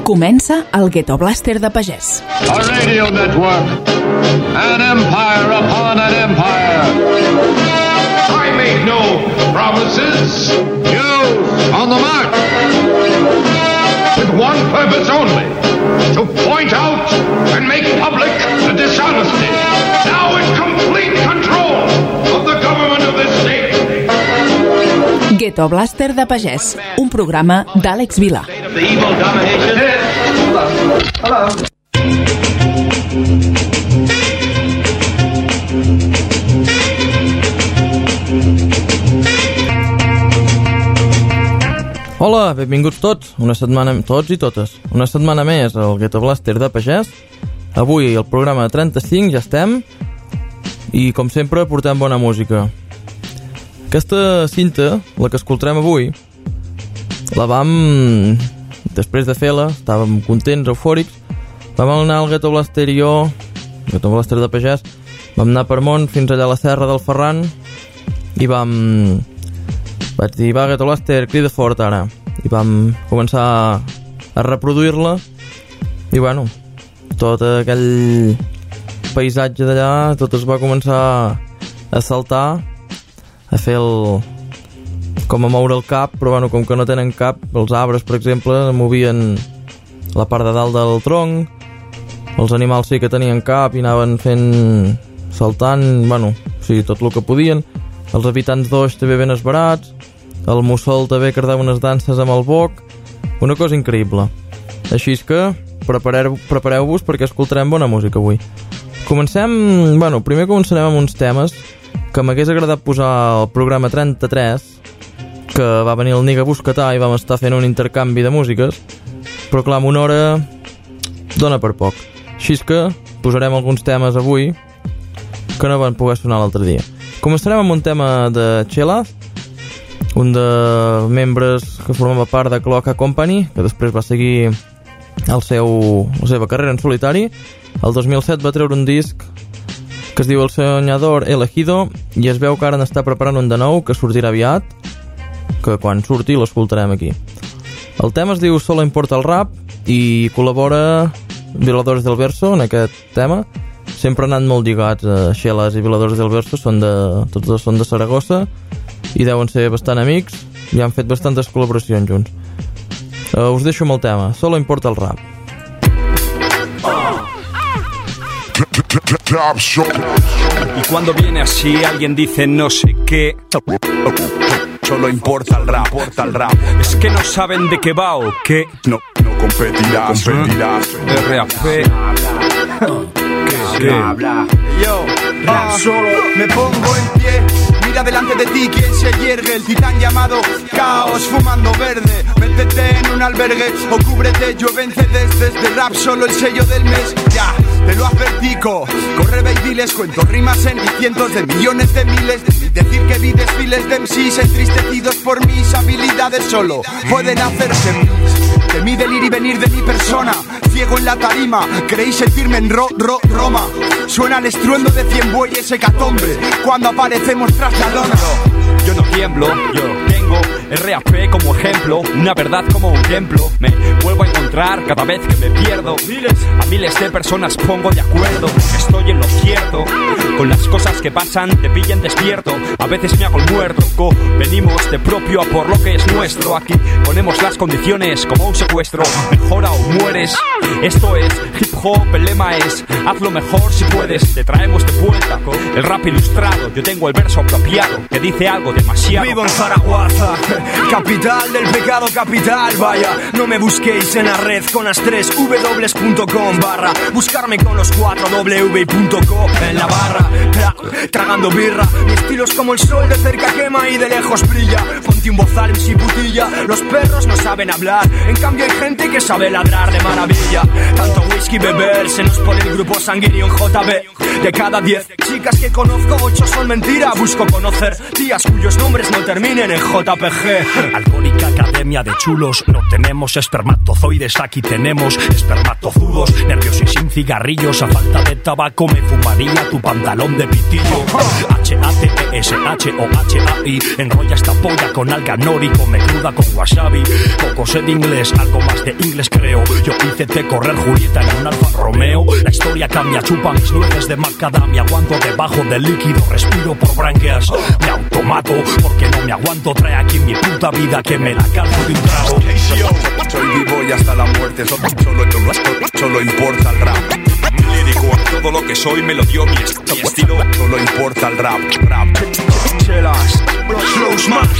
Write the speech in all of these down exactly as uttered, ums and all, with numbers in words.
Comença el Ghetto Blaster de Pagès. A radio network. An empire upon an empire. I make no promises. You on the mark. With one purpose only. To point out and make public the dishonesty. Now in complete control of the government of this state. Ghetto Blaster de Pagès, un programa d'Àlex Vilà. Hola, benvinguts tots, una setmana, tots i totes, una setmana més al Ghetto Blaster de Pagès. Avui el programa trenta-cinc ja estem i com sempre portem bona música. Aquesta cinta, la que escoltarem avui, la vam, després de fer-la, estàvem contents, eufòrics, vam anar al Ghetto Blaster i jo, Ghetto Blaster de Pagès, vam anar per Mont fins allà a la serra del Ferran i vam... vaig dir, va, Ghetto Blaster, crida fort ara. I vam començar a reproduir-la i bueno, tot aquell paisatge d'allà, tot es va començar a saltar, a fer el... com a moure el cap, però bueno, com que no tenen cap, els arbres, per exemple, movien la part de dalt del tronc, els animals sí que tenien cap i anaven fent... saltant, bueno, o sigui, tot el que podien. Els habitants d'Oix també ben esbarats, el mussol també cardava unes danses amb el boc, una cosa increïble. Així és que prepareu, prepareu-vos perquè escoltarem bona música avui. Comencem, bueno, primer començarem amb uns temes que m'hagués agradat posar al programa trenta-tres, que va venir el Niga Buscatà i vam estar fent un intercanvi de músiques, però clar, amb una hora dona per poc. Així és que posarem alguns temes avui que no van poder sonar l'altre dia. Començarem amb un tema de Chelaz, un de membres que formava part de Cloaca Company, que després va seguir el seu, la seva carrera en solitari. El dos mil set va treure un disc que es diu El Soñador Elegido i es veu que ara n'està preparant un de nou que sortirà aviat, que quan surti l'escoltarem aquí. El tema es diu Solo Importa el Rap i col·labora Violadores del Verso en aquest tema. Sempre han anat molt lligats a Xelas i Violadores del Verso, són de, tots dos són de Saragossa i deuen ser bastant amics i han fet bastantes col·laboracions junts. Uh, us deixo amb el tema Solo Importa el Rap. Y cuando viene así alguien dice no sé qué, solo importa el rap, importa el rap. Es que no saben de qué va o qué. No, no competirás, competirás. R A P. ¿Qué? Yo, rap solo, me pongo en pie. Mira delante de ti quien se yergue, el titán llamado Caos fumando verde. Métete en un albergue o cúbrete, llueven C Ds desde rap solo el sello del mes. Ya, te lo advertico, corre ve y diles, cuento rimas en cientos de millones de miles. Decir que vi desfiles de M Cs entristecidos por mis habilidades solo pueden hacerse mis. De mi delir y venir de mi persona, ciego en la tarima, creí sentirme en ro, ro, Roma. Suena el estruendo de cien bueyes hecatombe cuando aparecemos tras la lona. Yo no tiemblo, yo tengo R A P como ejemplo, una verdad como un templo. Me vuelvo a encontrar cada vez que me pierdo. A miles de personas pongo de acuerdo, estoy en lo cierto. Con las cosas que pasan te pillan despierto. A veces me hago el muerto, co venimos de propio a por lo que es nuestro. Aquí ponemos las condiciones como un secuestro. Mejora o mueres, esto es hip hop, el lema es hazlo mejor si puedes. Te traemos de vuelta el rap ilustrado. Yo tengo el verso apropiado que dice algo demasiado. Vivo en Zaragoza, capital del pecado capital. Vaya, no me busquéis en la red con las tres w punto com barra. Buscarme con los cuatro w punto co en la barra. Tra, tragando birra, mi estilo es como el sol, de cerca quema y de lejos brilla. Ponte un bozal en si putilla. Los perros no saben hablar, en cambio hay gente que sabe ladrar de maravilla. Tanto whisky beber, se nos pone el grupo sanguíneo en J B. De cada diez chicas que conozco, ocho son mentira. Busco conocer tías cuyos nombres no terminen en J P G. Alcohólica academia de chulos, no tenemos espermatozoides, aquí tenemos espermatozudos. Nervios y sin cigarrillos, a falta de tabaco me fumaría tu pantalón de pitillo. H A T E S H O H A I, enrolla esta polla con con alga nori, come cruda con wasabi. Poco sé de inglés, algo más de inglés creo. Yo intenté correr Julieta en un Alfa Romeo. La historia cambia, chupa mis nueces de macadamia. Aguanto debajo del líquido, respiro por branquias. Me automato porque no me aguanto. Trae aquí mi puta vida que me la calzo de un trago. Soy vivo y hasta la muerte, solo, solo, solo importa el rap. Lírico, todo lo que soy me lo dio mi, est- mi estilo. Solo importa el rap, rap. Chelas, flows más,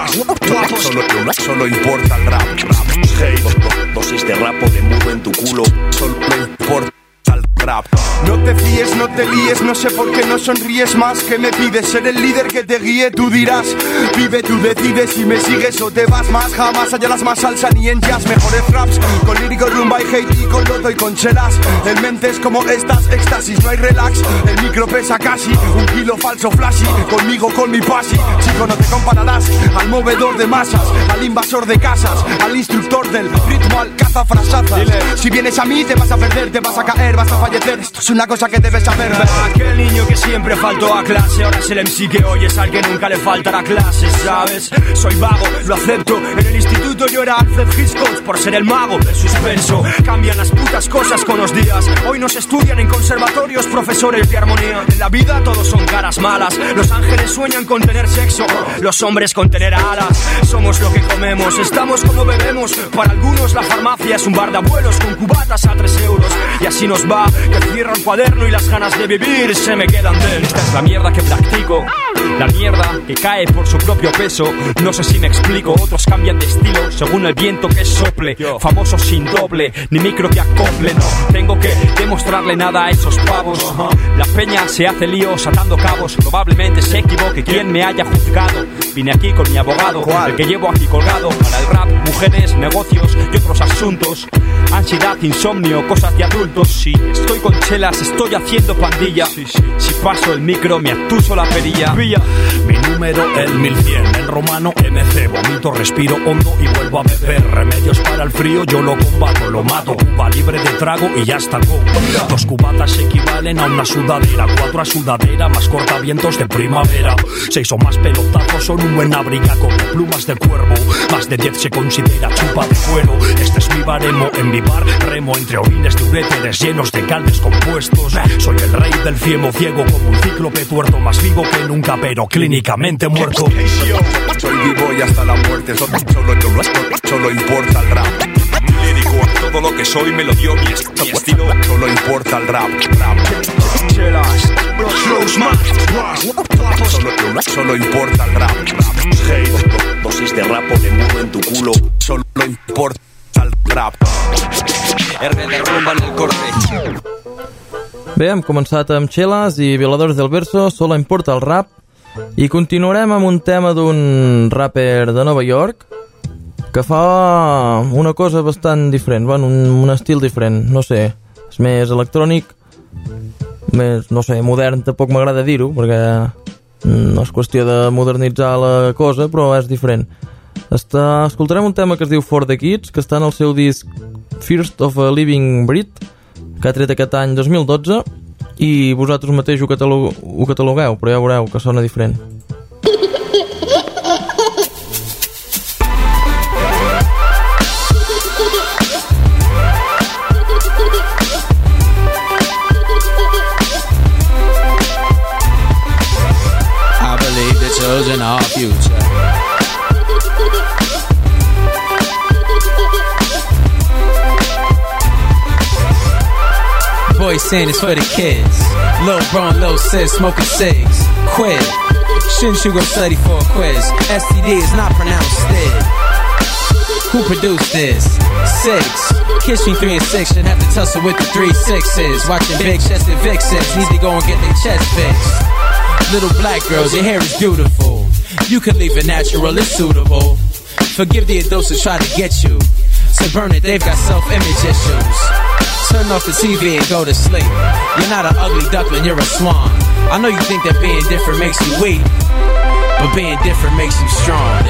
Solo, solo importa el rap, rap. hey, dosis de rap o de mudo en tu culo. Solo importa el rap. No te fíes, no te líes, no sé por qué no sonríes más. ¿Qué me pides? Ser el líder que te guíe, tú dirás. Vive, tú decides si me sigues o te vas más. Jamás haya las más salsa ni en jazz. Mejores raps, con lírico, rumba y hate y con loto y con chelas. El mente es como estas, éxtasis, no hay relax. El micro pesa casi, un kilo falso flashy. Conmigo, con mi pasi, chico no te compararás. Al movedor de masas, al invasor de casas, al instructor del ritmo, al cazafrasazas. Si vienes a mí te vas a perder, te vas a caer, vas a fallecer. Esto es una cosa que debes saber. Aquel niño que siempre faltó a clase, ahora es el M C que oyes al que nunca le faltará clase, ¿sabes? Soy vago, lo acepto. En el instituto yo era Alfred Hitchcock por ser el mago del suspenso. Cambian las putas cosas con los días. Hoy nos estudian en conservatorios profesores de armonía. En la vida todos son caras malas. Los ángeles sueñan con tener sexo, los hombres con tener alas. Somos lo que comemos, estamos como bebemos. Para algunos la farmacia es un bar de abuelos con cubatas a tres euros. Y así nos va, que cierro el cuaderno y las ganas de vivir se me quedan dentro. Esta es la mierda que practico, la mierda que cae por su propio peso. No sé si me explico, otros cambian de estilo según el viento que sople. Famoso sin doble, ni micro que acople. No tengo que demostrarle nada a esos pavos. La peña se hace líos atando cabos. Probablemente se equivoque quien me haya juzgado. Vine aquí con mi abogado, el que llevo aquí colgado. Para el rap, mujeres, negocios y otros asuntos. Ansiedad, insomnio, cosas de adultos. Si estoy con chelas, estoy haciendo pandilla. Si paso el micro, me atuso la perilla. Mi número el mil cien, en romano M C. Vomito, respiro hondo y vuelvo a beber. Remedios para el frío, yo lo combato, lo mato. Cuba libre de trago y ya está go. Dos cubatas equivalen a una sudadera. Cuatro a sudadera, más cortavientos de primavera. Seis o más pelotazos son un buen abriga como plumas de cuervo. Más de diez se considera chupa de cuero. Este es mi baremo, en mi bar remo entre orines de uréteres llenos de caldes compuestos. Soy el rey del fiemo ciego como un cíclope tuerto. Más vivo que nunca pero clínicamente muerto. Soy vivo y hasta la muerte, solo, solo, solo importa el rap. Lírico, todo lo que soy me lo dio mi, est- mi estilo. Solo importa el rap, rap. Chelas, flows más, Solo, solo importa el rap, rap. hey, dosis de rap o de mudo en tu culo. Solo importa el rap. R de rumba en el corte. Bé, hem començat amb Chelas i Violadores del Verso, Solo importa el rap, i continuarem amb un tema d'un rapper de Nova York que fa una cosa bastant diferent, bueno, un, un estil diferent, no sé, és més electrònic, més, no sé, modern, tampoc m'agrada dir-ho, perquè no és qüestió de modernitzar la cosa, però és diferent. Està, escoltarem un tema que es diu For the Kids, que està en el seu disc First of a Living Breed, que ha tret aquest any dos mil dotze, i vosaltres mateix ho, catalog ho catalogueu, però ja veureu que sona diferent. I believe the children are our future. Boys saying it's for the kids. Lil' bro and Lil' sis smoking cigs. Quit. Shouldn't you go study for a quiz? S T D is not pronounced stid. Who produced this? Six. Kiss me three and six. Should have to tussle with the three sixes. Watching big chested vixens. Need to go and get their chest fixed. Little black girls, your hair is beautiful. You could leave it natural, it's suitable. Forgive the adults who try to get you. To burn it, they've got self-image issues. Turn off the T V and go to sleep. You're not an ugly duckling, you're a swan. I know you think that being different makes you weak, but being different makes you strong.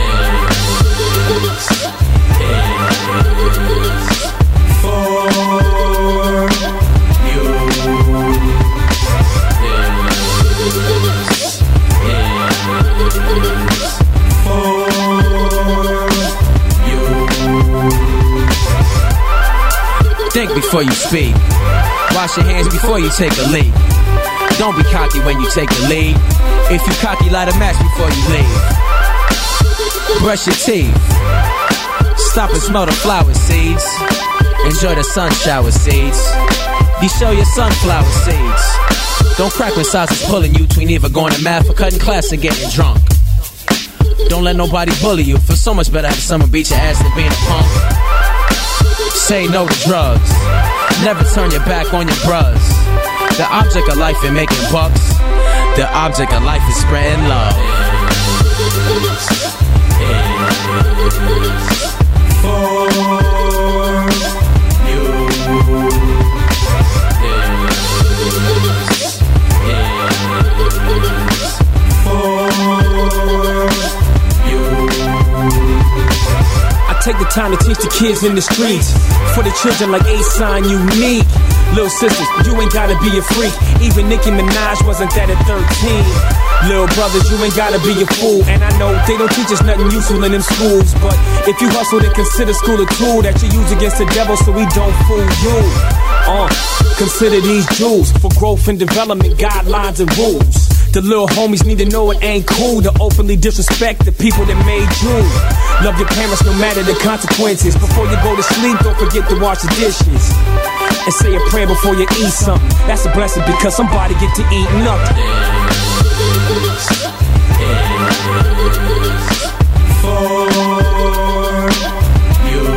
For you. For Think before you speak. Wash your hands before you take a leak. Don't be cocky when you take the lead. If you cocky, light a match before you leave. Brush your teeth. Stop and smell the flower seeds. Enjoy the sun shower seeds. Be sure your sunflower seeds. Don't crack when size is pulling you between either going to math or cutting class and getting drunk. Don't let nobody bully you. Feel so much better having someone beat your ass than being a punk. Say no to drugs. Never turn your back on your bros. The object of life is making bucks. The object of life is spreading love. For you. Take the time to teach the kids in the streets. For the children like A-Sign, unique. Little sisters, you ain't gotta be a freak. Even Nicki Minaj wasn't that at thirteen. Little brothers, you ain't gotta be a fool. And I know they don't teach us nothing useful in them schools, but if you hustle, then consider school a tool that you use against the devil so we don't fool you. Uh, consider these jewels for growth and development guidelines and rules. The little homies need to know it ain't cool to openly disrespect the people that made you. Love your parents no matter the consequences. Before you go to sleep, don't forget to wash the dishes. And say a prayer before you eat something. That's a blessing because somebody get to eat nothing. For you.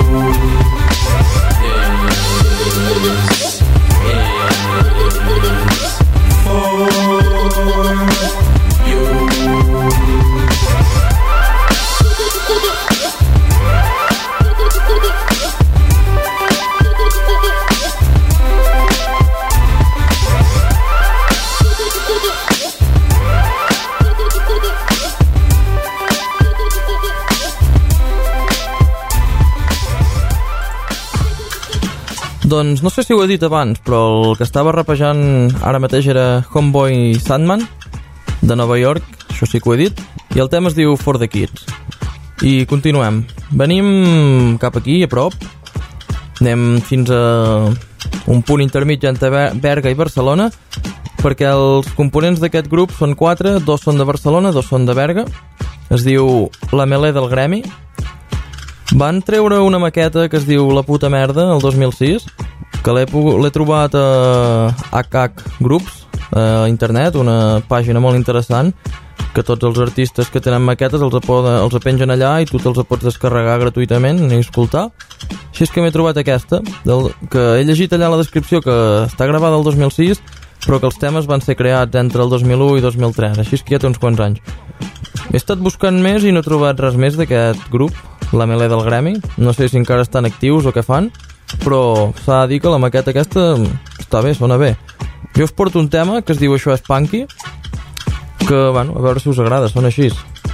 Doncs no sé si ho he dit abans, però el que estava rapejant ara mateix era Homeboy Sandman, de Nova York, això sí que ho he dit, i el tema es diu For the Kids. I continuem. Venim cap aquí, a prop, anem fins a un punt intermig entre Berga i Barcelona, perquè els components d'aquest grup són quatre, dos són de Barcelona, dos són de Berga, es diu La Melé del Gremi. Van treure una maqueta que es diu La puta merda el dos mil sis, que l'he, l'he trobat a H H Groups a internet, una pàgina molt interessant que tots els artistes que tenen maquetes els, poden, els pengen allà i tu te'ls pots descarregar gratuïtament i escoltar. Així és que m'he trobat aquesta, del, que he llegit allà la descripció que està gravada el dos mil sis, però que els temes van ser creats entre el dos mil u i dos mil tres, així és que ja té uns quants anys. He estat buscant més i no he trobat res més d'aquest grup, La Melé del Gremi. No sé si encara estan actius o què fan, però s'ha de dir que la maqueta aquesta està bé, sona bé. Jo us porto un tema que es diu Això és Punky, que, bueno, a veure si us agrada, són així.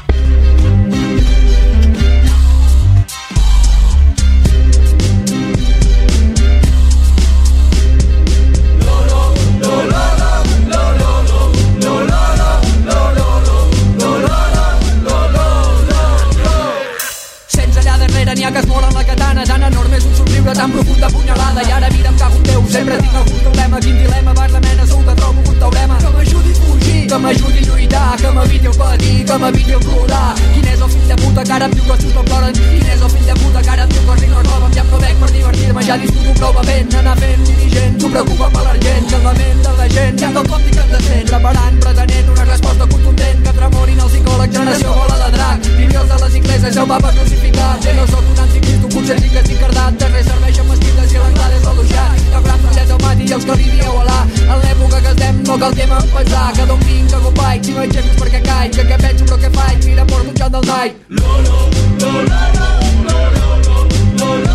Que es moren la katana, tan enorme és un somriure, tan profunda punyalada, i ara mira'm cago en Déu, sempre tinc algun problema, quin dilema, vas la mena, segur que trobo un teorema que m'ajudi a fugir, que m'ajudi a lluitar, que m'eviti el patir, que m'eviti el plorar. Quin és el fill de puta que ara em diu que els seus no ploren? Quin és el fill de puta que ara em diu que els rics no roben? Ja em no veig per divertir-me, ja disfruto prou bevent, anar fent dirigent, t'ho preocupa per l'argent, que el lament de la gent ja del còmplic que ens descent, preparant, pretenent una resposta contundent, que tremorin els psicòlegs, generació bola de drac, biblios de les igleses, el papa crucificat, ja no soc un anticristo, potser sí que estic cardat, de res serveixen mesquites i l'anglada és l'aloixat, que gran follet al mati i els que li dieu alà, en l'època que estem no cal tema pensar, que d'on vinc, que copai, si no hi xerros perquè caig, que què penso però què faig, mira porto un xat del night. No, no, no, no, no, no, no, no, no,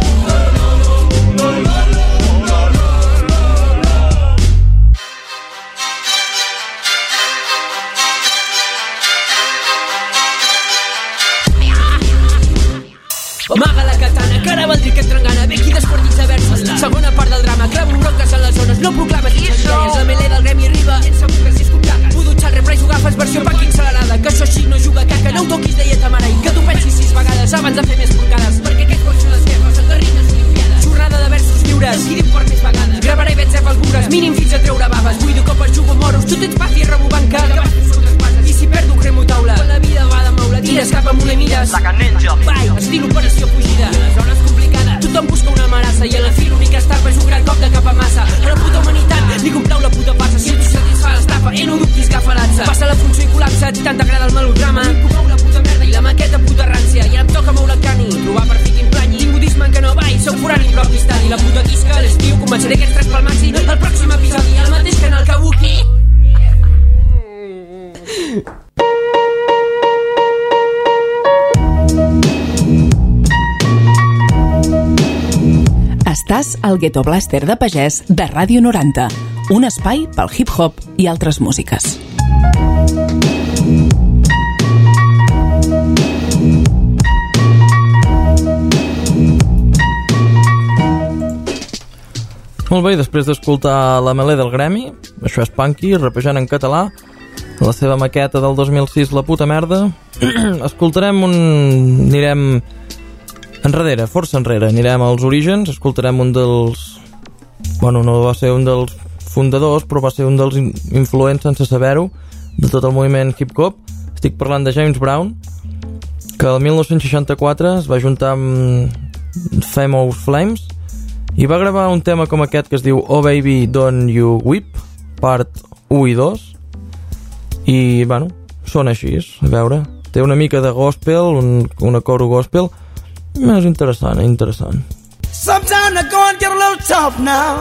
Amaga la katana, que ara valdria que et trengana. Ve aquí desquartits de versos, segona part del drama. Clavo bronques en les zones, no proclames ni idees. La melé del gremi arriba, sense boques i escoptaques. Puc dutxar el repre i agafes versió punk accelerada. Que això així no juga caca, no ho toquis, deia ta mare. I que tu pensis sis vegades abans de fer més porcades, perquè aquest cos són les guerres, engarrines olimpiades. Jornada de versos Estàs al Ghetto Blaster de Pagès de Ràdio noranta, un espai pel hip-hop i altres músiques. Molt bé, després d'escoltar la melé del Gremi, això és Punky, rapejant en català, la seva maqueta del dos mil sis, La puta merda, escoltarem un... anirem enrere, força enrere, anirem als orígens, escoltarem un dels... Bueno, no va ser un dels fundadors, però va ser un dels influents, sense saber-ho, de tot el moviment hip-hop. Estic parlant de James Brown, que el dinou seixanta-quatre es va juntar amb Famous Flames i va gravar un tema com aquest que es diu Oh Baby Don't You Weep, part u i dos, i, bueno, són així, a veure, té una mica de gospel, un, una coro gospel, és interessant, interessant. Sometimes they're going to get a little tough now.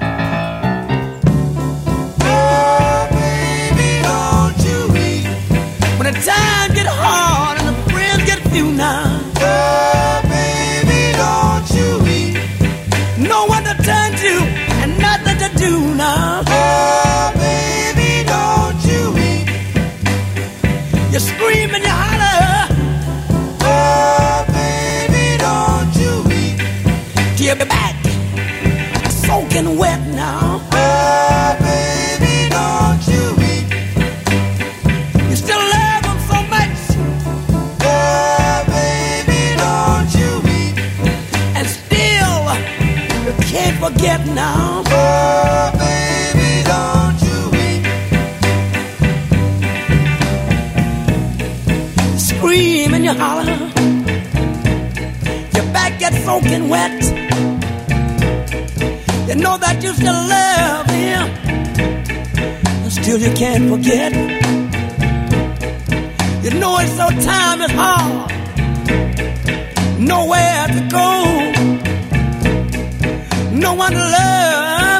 Oh, baby, don't you weep. When the time get hard and the friends get few now. Oh, baby, don't you weep. No one to turn to and nothing to do now. Oh, baby, don't you weep. You scream and you holler. Oh, baby, don't you weep. Till your back soaking wet now. Oh, baby, don't you weep. You still love them so much. Oh, baby, don't you weep. And still you can't forget now. Oh, baby, don't you weep. Scream and you holler. Your back gets soaking wet. You know that you still love him, and still you can't forget. You know it's so time is hard, nowhere to go, no one to love.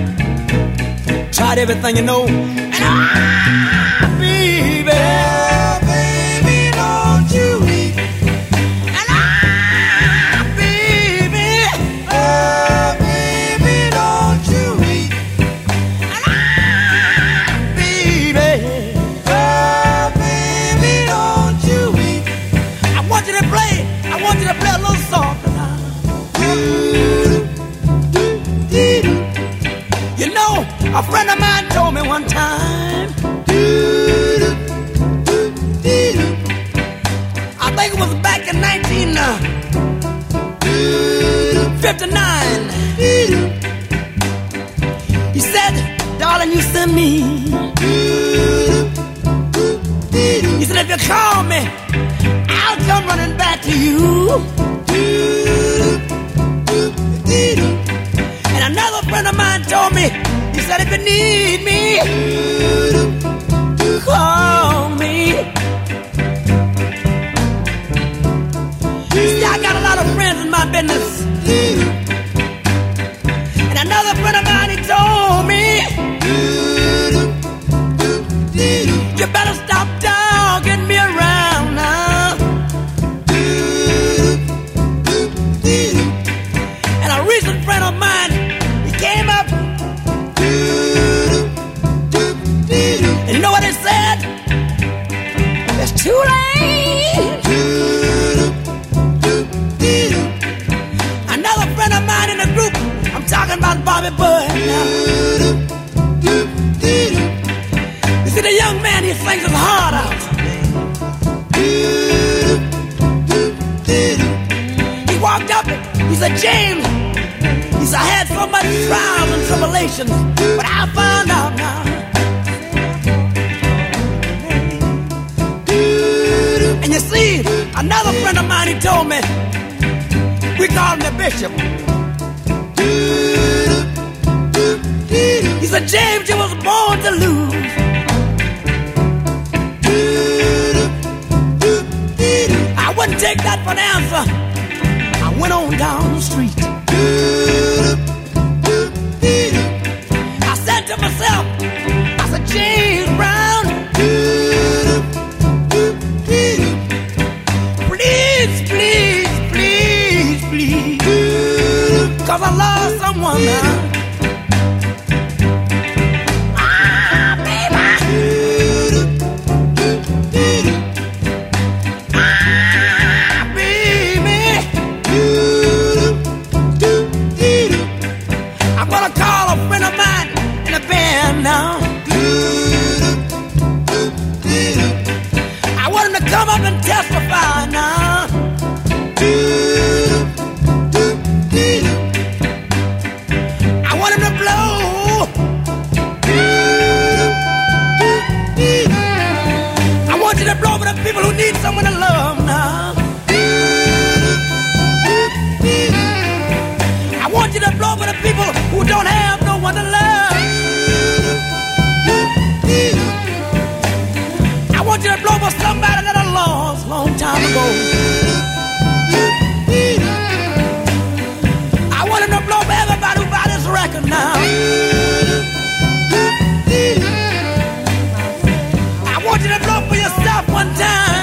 Tried everything you know, and ah, baby, oh, baby, don't you weep. And ah, baby, oh, baby, don't you weep. And ah, baby, oh, baby, don't you weep. I want you to play, I want you to play a little song now. You know, a friend of mine told me one time, I think it was back in nineteen fifty-nine. He said, darling, you send me. He said, if you call me, I'll come running back to you. And another friend of mine told me, he said, if you need me, call me. See, I got a lot of friends in my business. And another friend of mine, he told me, you better stop dogging me around now. And a recent friend of mine, he came up, and you know what he said? It's too late. Another friend of mine in the group, I'm talking about Bobby Bud now. You see the young man, he sings his heart out. He walked up, he said, James, he said, I had so much trials and tribulations, but I found out now. And you see, another friend of mine, he told me, we call him the bishop. He said, James, you was born to lose. I wouldn't take that for an answer. I went on down the street. I said to myself, I said, James Brown, please, please, please, please, 'cause I love love now. Ah, baby. Ah, baby. I'm gonna call a friend of mine in a band now. I want him to come up and testify now. I want him to blow. I want you to blow for the people who need someone to love now. I want you to blow for the people who don't have no one to love. I want you to blow for somebody that I lost a long time ago. I want him to blow for everybody who buy this record now. I want you to blow for yourself one time.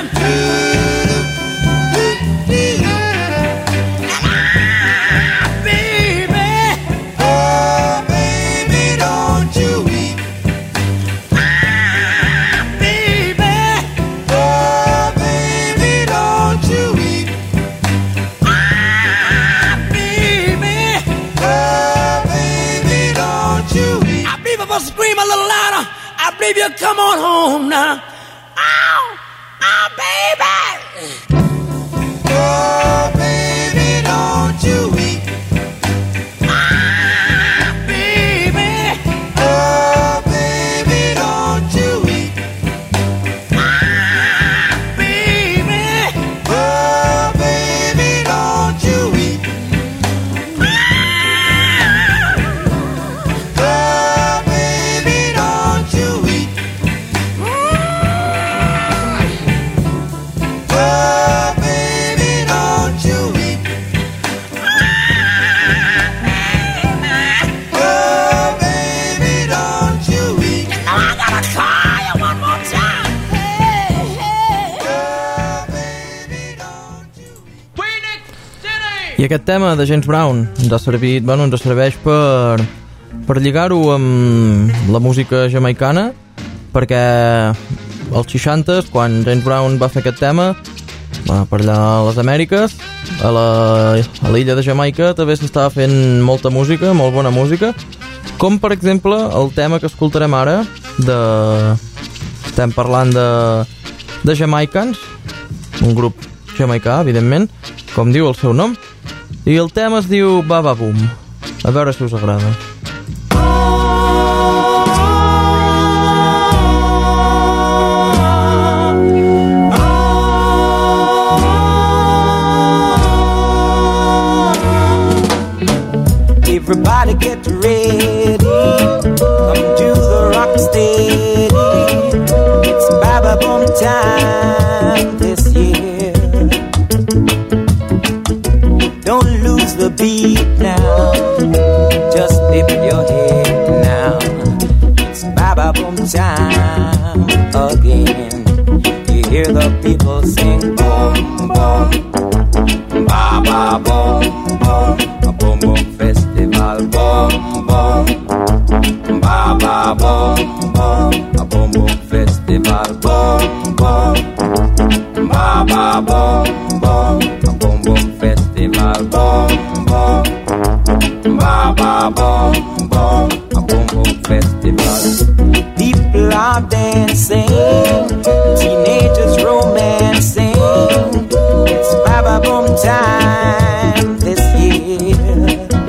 Scream a little louder. I believe you. Come on home now. Ow, ow, baby. Oh, baby, don't you weep. Ah, baby. Oh, baby, don't you weep. Ah, baby. Oh, baby, don't you weep. I aquest tema de James Brown ens ha servit, bueno, ens serveix per, per lligar-ho amb la música jamaicana, perquè als seixantes, quan James Brown va fer aquest tema, per allà a les Amèriques, a la, a l'illa de Jamaica també s'estava fent molta música, molt bona música, com per exemple el tema que escoltarem ara, de... estem parlant de, de Jamaicans, un grup jamaicà, evidentment, com diu el seu nom, i el tema es diu Baba Boom. A veure si us agrada. Everybody get ready, come to the rock steady. It's Baba Boom time this year. Don't lose the beat now, just lift your head now. It's Baba Boom time again. You hear the people sing boom boom, Baba Boom boom, a boom boom festival boom boom, Baba Boom boom, a boom boom festival boom boom, Baba Boom boom, a boom boom festival boom boom, Baba Boom boom, a boom boom festival. People are dancing, teenagers romancing. It's Baba Boom time this year.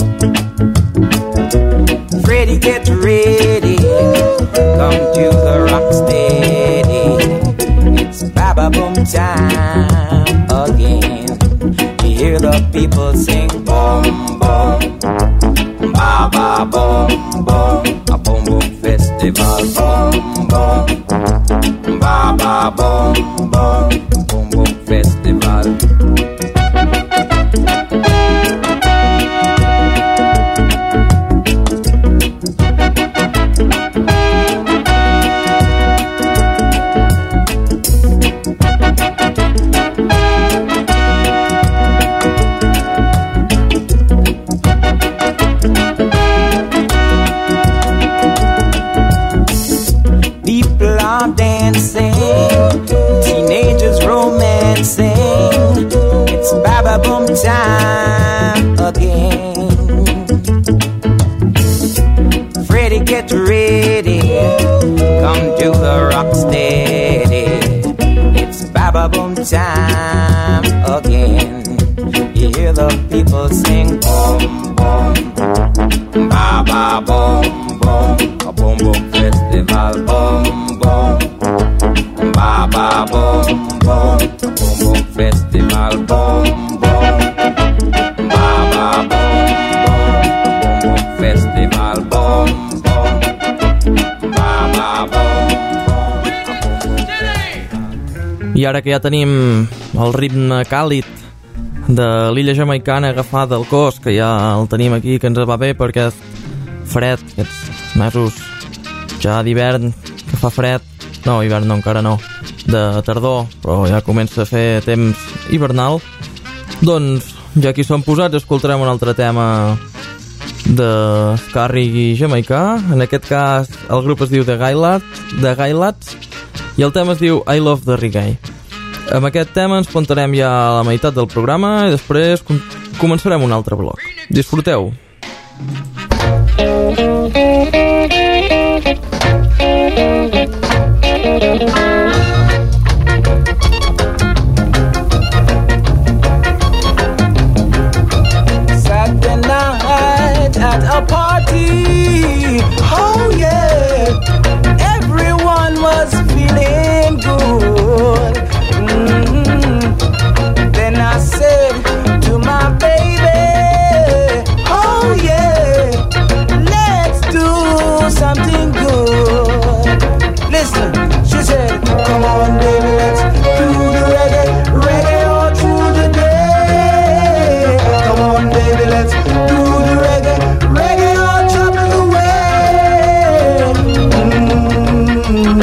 Freddie, get ready, come to the rock steady. It's Baba Boom time again. You hear the people sing boom boom, Baba Boom boom, a boom boom festival boom boom, Baba Boom boom, a boom boom festival. time again. Freddie, get ready, come to the rock steady. It's Baba Boom time again. You hear the people sing boom boom, Baba Boom Boom, a boom boom festival boom boom, Baba Boom Boom, a boom boom festival boom boom, Baba Boom Boom, boom boom festival boom boom, Baba Boom. I ara que ja tenim el ritme càlid de l'illa jamaicana agafada al cos, que ja el tenim aquí, que ens va bé perquè és fred, aquests mesos ja d'hivern, que fa fred, no, hivern no, encara no, de tardor, però ja comença a fer temps hivernal. Doncs ja que hi som posats, escoltarem un altre tema de ska reggae jamaicà. En aquest cas el grup es diu The Gailats, The Gailats, i el tema es diu I Love the Reggae. Amb aquest tema ens plantarem ja a la meitat del programa i després com començarem un altre bloc. Disfruteu! Saturday night at a party, oh yeah, everyone was feeling good. Mm-hmm. Then I said to my baby, oh yeah, let's do something good. Listen, she said, come on baby, let's do the reggae, reggae all through the day. Come on baby, let's do the reggae, reggae all trouble the way. Mm-hmm.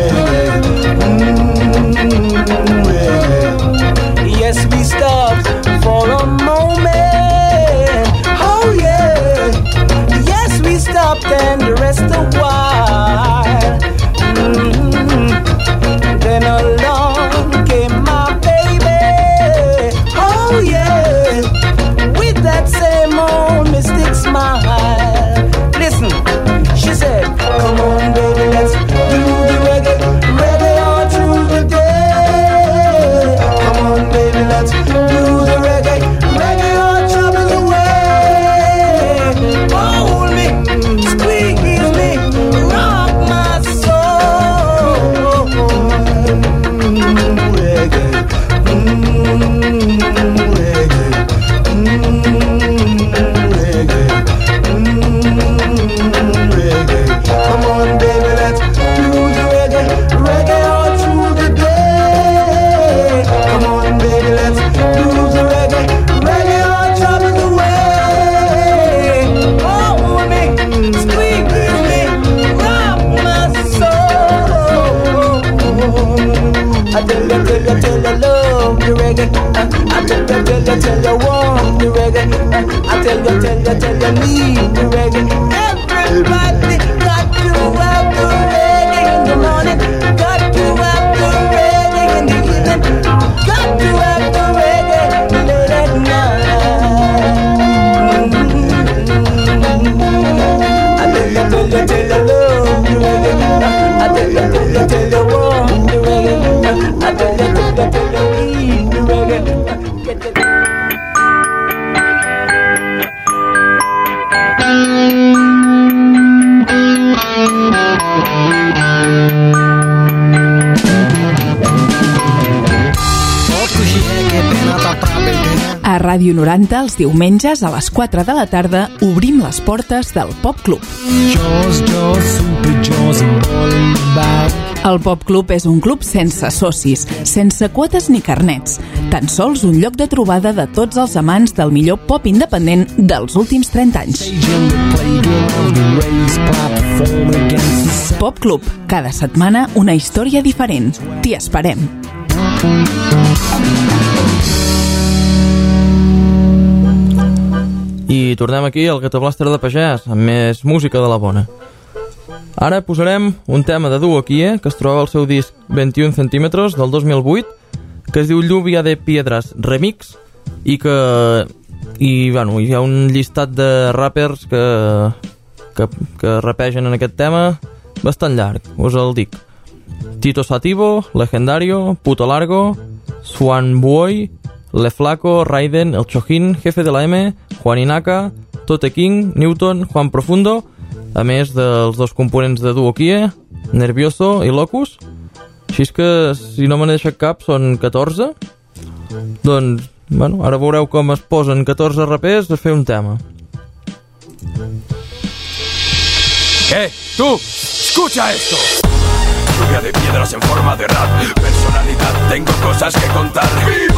Yes, we stopped for a moment. Oh yeah. Yes, we stopped and rest a while. Mm-hmm. Then along came my baby. Oh yeah. With that same old mystic smile. Listen, she said, come on baby, let's do the reggae, reggae all through the day. Come on baby, let's do the reggae, reggae all trouble away. Hold me, squeeze me, rock my soul. Mm, reggae, mm, reggae, mm, reggae, mm, reggae. Come on baby, let's do the reggae, reggae all through the day. Come on baby, let's do the reggae, reggae all trouble away. Hold me, squeeze me, rock my soul. I tell you, tell you, tell you, love the reggae. Uh, I tell you, tell you, tell you, want the reggae. Uh, I tell you, tell you, tell you, need the reggae. Everybody got to have the reggae in the morning. Got to have the reggae in the evening. Got to have the reggae late at night. Mm-hmm. I tell you, tell you, tell you, love the reggae. I tell you, tell you, tell you, want the reggae. I tell you, tell you, tell you, need the reggae. Get the A Ràdio noranta, els diumenges a les quatre de la tarda, obrim les portes del Pop Club. El Pop Club és un club sense socis, sense quotes ni carnets, tan sols un lloc de trobada de tots els amants del millor pop independent dels últims trenta anys. Pop Club, cada setmana una història diferent. T'hi esperem. I tornem aquí al Ghetto Blaster de Pagès, amb més música de la bona. Ara posarem un tema de Duo Kie, que es troba al seu disc vint i un centímetres del dos mil vuit, que es diu Lluvia de Piedras Remix, i que i, bueno, hi ha un llistat de rappers que, que, que rapegen en aquest tema bastant llarg, us el dic. Tito Sativo, Legendario, Puto Largo, Swan Boy, Le Flaco, Raiden, El Chojín, Jefe de la M, Juan Inaka, Tote King, Newton, Juan Profundo, a més dels dos components de Duo Kie, Nervioso i Locus. Així és que, si no me n'he deixat cap, són catorze. Doncs, bueno, ara veureu com es posen catorze rapers a fer un tema. ¡Eh, tú! ¡Escucha esto! Lluvia de piedras en forma de rap. Personalidad, tengo cosas que contar.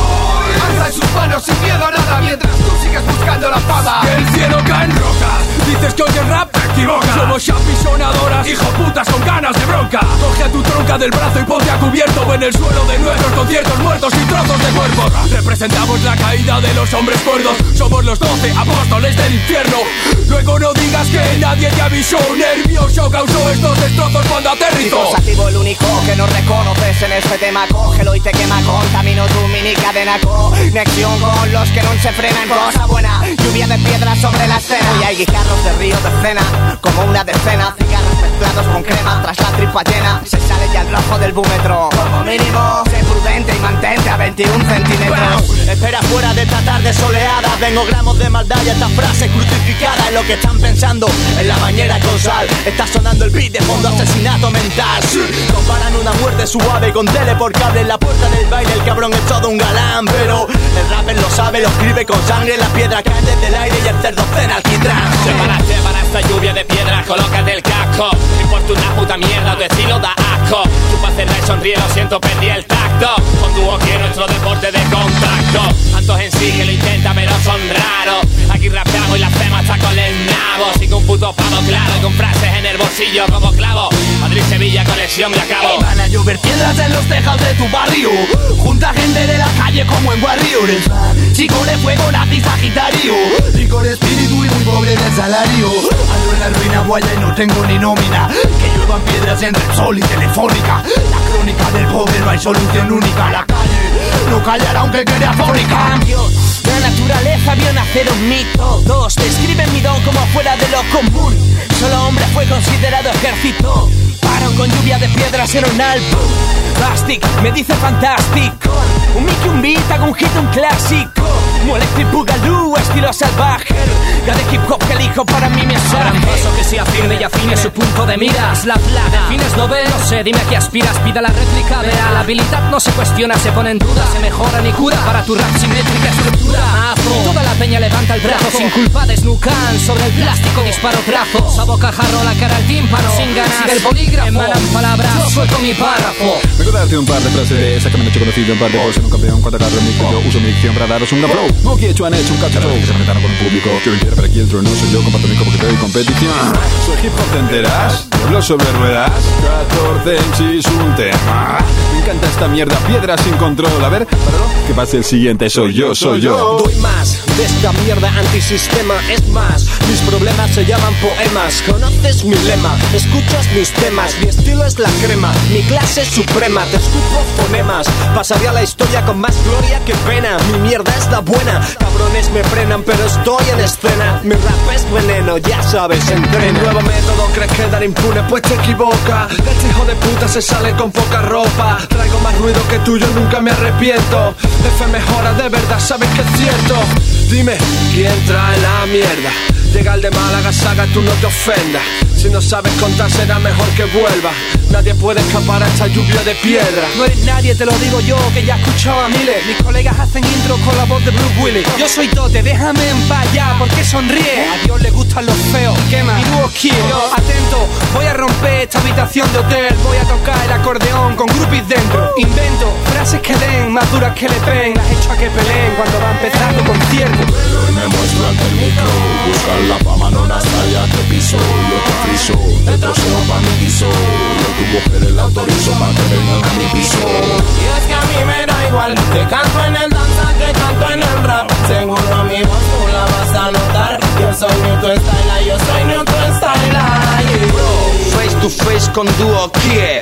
Alza en sus manos sin miedo a nada mientras tú sigues buscando la fama. Que el cielo cae en rocas. Dices que oyes rap, te equivocas. Somos chapisonadoras, hijo putas con ganas de bronca. Coge a tu tronca del brazo y ponte a cubierto en el suelo de nuestros conciertos muertos y trozos de cuerpos. Representamos la caída de los hombres cuerdos. Somos los doce apóstoles del infierno. Luego no digas que nadie te avisó. Nervioso causó estos destrozos cuando aterrizó. El único que no reconoces en este tema, cógelo y te quema. Contamino tu mini cadena, conexión con los que no se frenan. Cosa buena, lluvia de piedras sobre la escena. Y hay guijarros de río de cena, como una decena. Cigarros mezclados con crema, tras la tripa llena se sale ya el rojo del búmetro. Como mínimo, sé prudente y mantente a veintiún centímetros. Wow. Espera fuera de esta tarde soleada. Tengo gramos de maldad y esta frase crucificada. En lo que están pensando en la bañera con sal. Está sonando el beat de fondo, asesinato mental. Comparan una muerte suave con tele por cable en la puerta del baile. El cabrón es todo un galán, pero el rapper lo sabe, lo escribe con sangre. La piedra cae desde el aire y el cerdo cena alquitrán. Prepárate para esta lluvia de piedras, colócate el casco. No importa una puta mierda, tu estilo da asco. Tú pa' cerrar y sonríe, lo siento, perdí el tacto. Con Duo Kie nuestro deporte de contacto. Tantos en sí que lo intentan pero son raros. Aquí rapeamos y la hacemos hasta con el nabo. Sigo un puto pavo claro y con frases en el bolsillo como clavo. Madrid-Sevilla, conexión y acabo. Y van a llover piedras en los tejados de tu barrio. Junta gente de la calle como en Warriors. Chico de fuego, nazi, sagitario. Rico de espíritu y muy pobre de salario. Ando en la ruina guaya y no tengo ni nómina. Que lluevan piedras en Repsol y Telefónica. La crónica del pobre, no hay solución única. La calle no callará aunque quede afónica. Cambio, la naturaleza vio nacer un mito. Dos, describen mi don como fuera de lo común. Solo hombre fue considerado ejército. Paro con lluvia de piedras en un álbum. Plastic, me dice fantástico. Un Mickey, un beat, hago un hit, un clásico. Como Electric Boogaloo, estilo salvaje. Cada hip hop que elijo para mí me Ahora un paso que sea firme y afine su punto de mira. Es la plaga, defines no ve, no sé, dime a qué aspiras. Pida la réplica, vea, la habilidad no se cuestiona, se pone en duda. Se mejora ni cura para tu rap simétrica estructura. Mazo, toda la peña levanta el brazo. Sin culpa desnucan, sobre el plástico disparo trazo. Sa boca jarro la cara al tímpano. Sin ganas, del bolígrafo emanan palabras, yo suelto mi párrafo. Vengo a darte un par de frases que me han hecho conocido en par de voces en un campeón. Cuando agarro el micro yo uso mi dicción para daros un gran flow. Duo Kie hecho han hecho un cacho que se conectaron con un público. Yo quiero para aquí el trono, soy yo, comparto mi copo que te doy competición. Soy hip hop, ¿te enteras? Diablo sobre ruedas, catorce en sí es un tema. Me encanta esta mierda, piedra sin control. A ver, páralo, que pase el siguiente, soy yo, soy yo. Doy más de esta mierda antisistema. Es más, mis problemas se llaman poemas. Conoces mi lema, escuchas mis temas. Mi estilo es la crema, mi clase es suprema. Te escupo fonemas, pasaría la historia con más gloria que pena. Mi mierda es la buena, cabrones me frenan pero estoy en escena. Mi rap es veneno, ya sabes, entrena. Nuevo método, crees quedar impune, pues te equivocas. Este hijo de puta se sale con poca ropa. Traigo más ruido que tuyo, nunca me arrepiento. F mejora, de verdad, sabes que es cierto. Dime, ¿quién trae la mierda? Llega el de Málaga, saga, tú no te ofendas. Si no sabes contar será mejor que vuelva. Nadie puede escapar a esta lluvia de piedra. No eres nadie, te lo digo yo, que ya he escuchado a miles. Mis colegas hacen intro con la voz de Bruce Willis. Yo soy Tote, déjame en paz ya, porque sonríe. A Dios le gustan los feos, quema. Mi Duo Kie, atento, voy a romper esta habitación de hotel. Voy a tocar el acordeón con groupies dentro. Invento frases que den, más duras que le pen. Las echo a que peleen cuando va a empezar tu concierto. Pero me muestro ante el micro. Buscar la fama no nace ya te piso. Yo te friso, te troceo pa' mi guiso. Yo tu mujer el autorizo pa' que vengan a mi piso. Y es que a mí me da igual. Te canto en el danza, te canto en el rap. Seguro mi voz tú la vas a notar. Yo soy Newton Style, yo soy Newton Style. Face to face con Duo Kie. Pongo el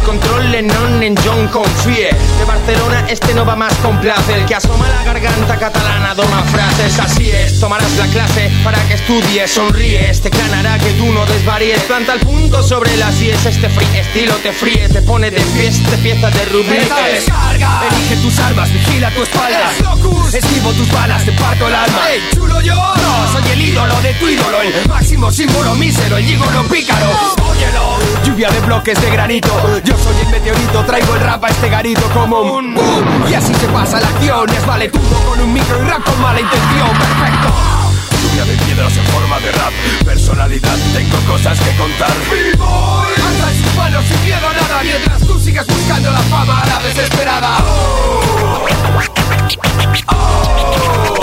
control Lennon en John confíe. De Barcelona este no va más con placer. El que asoma la garganta catalana doma frases. Así es, tomarás la clase para que estudies. Sonríe, este clan hará que tú no desvaríes. Planta el punto sobre las diez. Este free estilo te fríe, te pone de pies, te pieza de rubí. Esta descarga, elige tus armas, vigila tu espalda. Esquivo tus balas, te parto el alma. Hey, chulo yo, no, soy el ídolo de tu ídolo. El máximo símbolo mísero, el gigolo pícaro. Óyelo, lluvia de bloques de granito. Yo soy el meteorito, traigo el rap a este garito como un boom. Y así se pasa la acción, es valetudo con un micro y rap con mala intención. Perfecto. Lluvia de piedras en forma de rap. Personalidad, tengo cosas que contar. B-boy, alza en sus manos sin miedo a nada. Mientras tú sigues buscando la fama a la desesperada. Oh. Oh.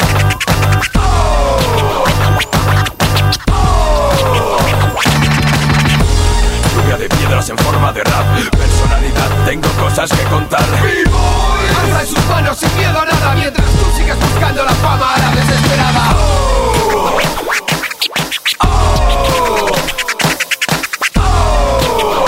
De piedras en forma de rap. Personalidad, tengo cosas que contar. B-boy, alza en sus manos sin miedo a nada. Mientras tú sigues buscando la fama a la desesperada. Oh. Oh. Oh.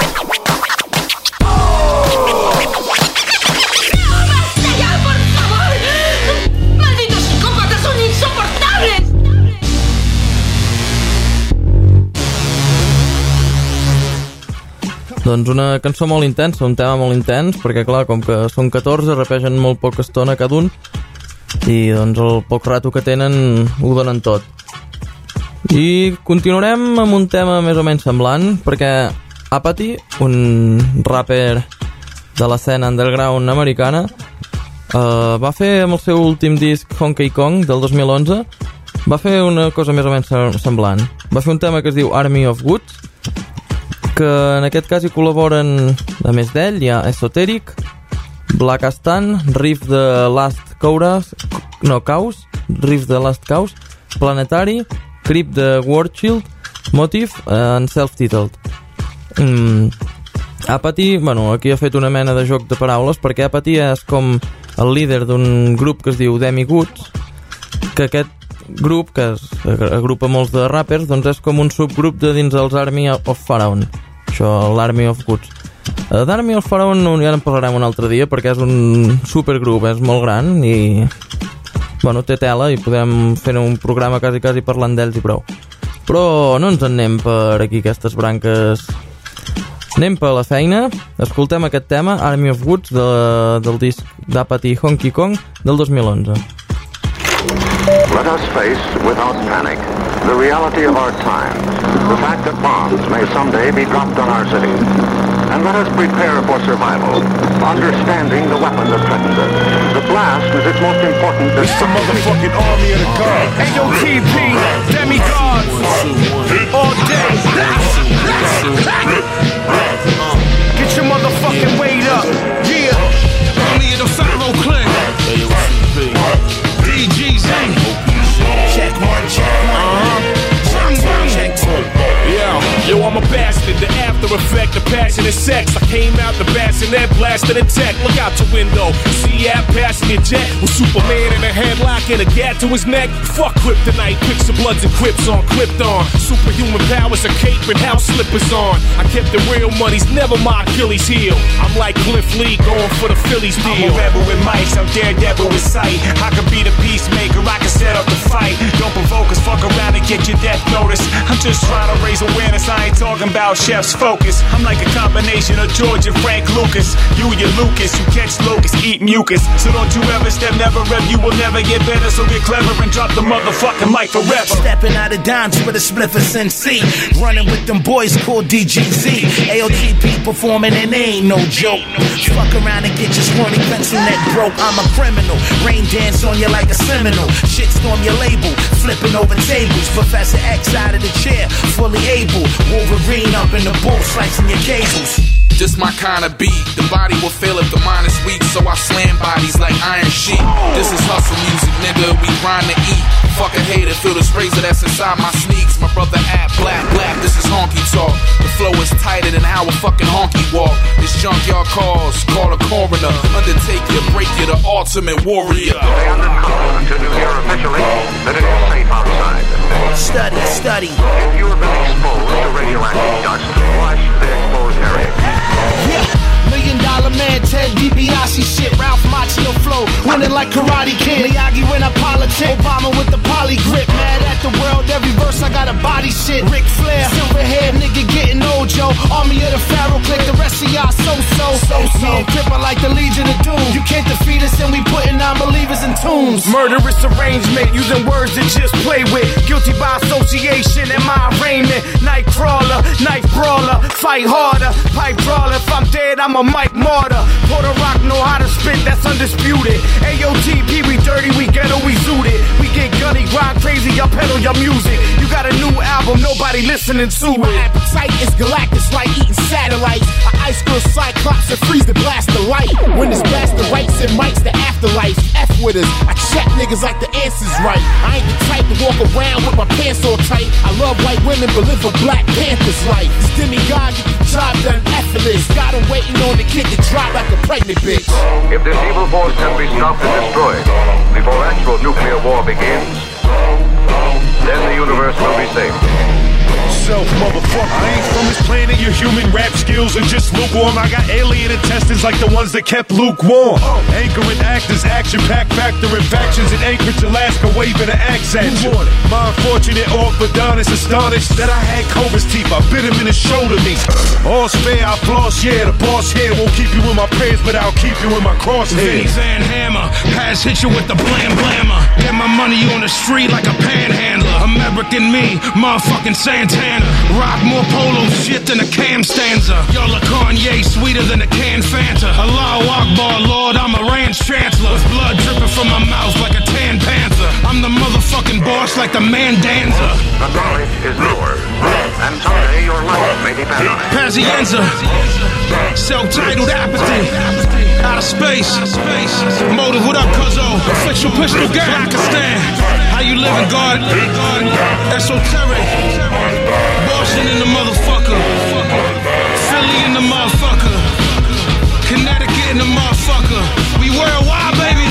Oh. ¡No, basta ya, por favor! ¡Malditos psicópatas son insoportables! Doncs una cançó molt intensa, un tema molt intens, perquè clar, com que són catorze, repegen molt poca estona cada un, i doncs el poc rato que tenen ho donen tot. I continuarem amb un tema més o menys semblant, perquè Apathy, un rapper de l'escena underground americana, eh, va fer amb el seu últim disc Honky Kong del dos mil onze, va fer una cosa més o menys semblant. Va fer un tema que es diu Army of Goods, que en aquest cas hi col·laboren, a més d'ell, hi ha Esoteric, Black Astan, Riff de Last Chorus, no, Chaos, Riff de Last Chaos, Planetary, Creep de Warchild, Motive and Self-Titled. Mm, Apathy, bueno, aquí ha fet una mena de joc de paraules, perquè Apathy és com el líder d'un grup que es diu Demigoods, que aquest grup, que es agrupa molts de rappers, doncs és com un subgrup de dins els Army of Pharaoh. Això, l'Army of Goods. D'Army of Pharaoh ja en parlarem un altre dia, perquè és un supergrup, és molt gran i bueno, té tela i podem fer un programa quasi quasi parlant d'ells i prou. Però no ens en anem per aquí aquestes branques. Anem per la feina, escoltem aquest tema, Army of Goods, de, del disc d'Apathy Honky Kong del dos mil onze. Let us face, without panic, the reality of our time, the fact that bombs may someday be dropped on our city. And let us prepare for survival, understanding the weapon that threatens us. The blast is its most important... It's the motherfucking army of the gods. A O T P, demigods, all day. Get your motherfucking weight up, yeah. Army of the Pharaoh clan. D G Z. Check one, check one. Uh-huh. Check two. Yeah, yo, I'm a bastard, the after effect, the passionate sex. I came out the bassinet, blasted a tech. Look out the window, see that passionate jet with Superman in a headlock and a gat to his neck. Fuck kryptonite, picks of bloods and quips on Krypton. Superhuman powers, a cape and house slippers on. I kept the real money's never my Achilles heel. I'm like Cliff Lee going for the Phillies deal. I'm a rebel with mics, I'm daredevil with sight. I could be the peacemaker, I can set up the fight. Don't provoke us, fuck around and get your death notice. I'm just trying to raise awareness, I ain't talking about chef's focus. I'm like a combination of George and Frank Lucas. You, you Lucas, you catch locusts, eat mucus. So don't you ever step, never rev, you will never get better. So get clever and drop the motherfucking mic forever. Stepping out of dimes with a spliff of Sensi. Running with them boys called D G Z. A O T P performing and they ain't no joke. Fuck around and get your squirmy pencil neck broke. I'm a criminal, rain dance on you like a Seminole. Shitstorm your label, flipping over tables. Professor X out of the chair, fully able. Wolverine up in the bull, slicing your cables. This my kind of beat. The body will fail if the mind is weak, so I slam bodies like iron sheet. This is hustle music, nigga, we grind to eat. Fuck a hater, feel this razor that's inside my sneaks. My brother at black, black, this is honky talk. The flow is tighter than our fucking honky walk. This junkyard calls, call a coroner. Undertake you, break you, the ultimate warrior. Stay under cover until you hear officially that it is safe outside. Study, study. If you have been exposed to radioactive dust, flush the exposed area. Yeah, running like Karate Kid. Miyagi when I politic, Obama with the poly grip. Mad at the world, every verse I got a body shit. Ric Flair, silver hair, nigga getting old, Joe. Army of the Pharaoh, click the rest of y'all so-so. So-so, yeah, cripple like the Legion of Doom. You can't defeat us and we putting non-believers in tombs. Murderous arrangement, using words to just play with. Guilty by association in my arraignment. Night crawler, knife brawler, fight harder. Pipe brawler, if I'm dead, I'm a Mike Martyr. Puerto Rock know how to spit, that's undisputed. A O T P, we dirty, we ghetto, we zooted. We get gunny, grind crazy, y'all pedal your music. You got a new album, nobody listening to it. My appetite is galactic, like eating satellites. I ice girl cyclops and freeze the blast of light. When this bastard writes and mics the afterlife. F with us, I check niggas like the answer's right. I ain't the type to walk around with my pants all tight. I love white women, but live a Black Panther's life. This demigod get the job done effortless. Got him waiting on the kid to drop like a pregnant bitch. If this evil force can be stopped and destroyed before actual nuclear war begins, then the universe will be saved. Self, motherfucker. I ain't from this planet. Your human rap skills are just lukewarm. I got alien intestines like the ones that kept lukewarm. Anchoring actors, action-packed factoring factions in Anchorage, Alaska, waving an accent. My unfortunate orthodontist astonished that I had Cobra's teeth. I bit him in the shoulder meat. All's fair, I floss, yeah. The boss here won't keep you in my prayers, but I'll keep you in my crosshairs. Van Hammer, pass hit you with the blam blammer. Get my money on the street like a panhandler. American me, motherfucking Santana. Rock more polo shit than a Cam stanza. Y'all are Kanye, sweeter than a canned Fanta. Allahu Akbar, Lord, I'm a ranch chancellor. With blood dripping from my mouth like a tan panther. I'm the motherfucking boss like the Mandanza. The knowledge is yours, and someday your life may depend on it. Pazienza, self-titled apathy. Out of space, motive, what up, cuzzo? Official pistol gang, Pakistan. How you living, God? Esoteric. Boston in the motherfucker. Philly in the motherfucker. Connecticut in the motherfucker. We worldwide, baby.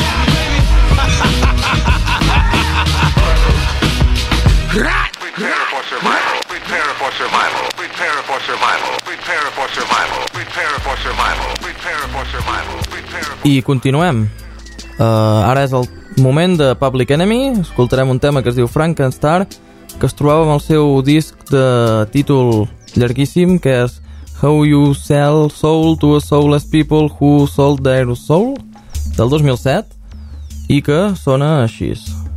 Prepare for survival. Prepare for survival. Prepare for survival. Prepare for survival. Prepare for survival. Prepare for survival. Prepare for... I continuem. Uh, ara és el moment de Public Enemy. Escoltarem un tema que es diu Frankenstar, que es trobava amb el seu disc de títol llarguíssim, que és How You Sell Soul to a Soulless People Who Sold Their Soul, del dos mil set, i que sona així.